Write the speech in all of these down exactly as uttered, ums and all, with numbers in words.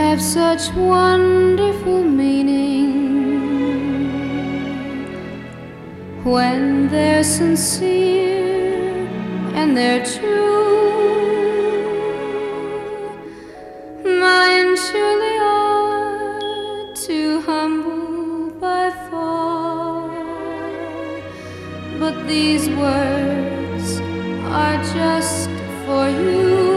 have such wonderful meaning when they're sincere and they're true. Mine surely are too humble by far, but these words are just for you.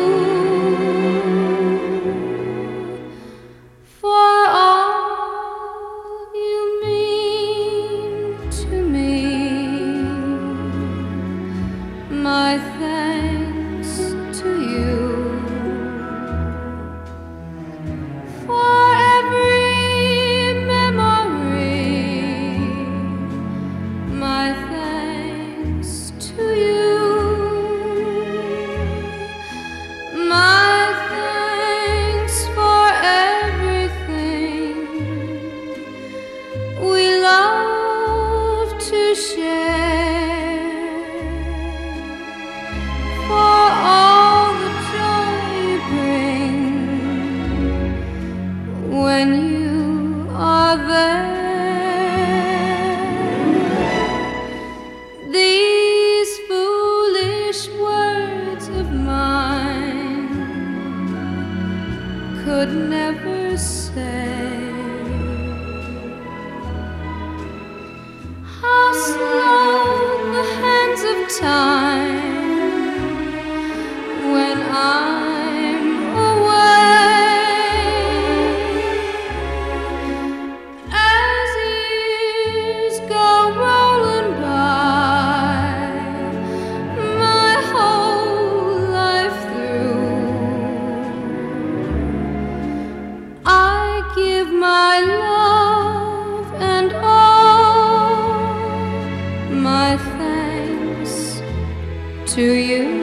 My thanks to you for every memory. My thanks to you. My thanks for everything we love to share. When you are there, these foolish words of mine could never say how slow the hands of time when I'm give my love and all my thanks to you.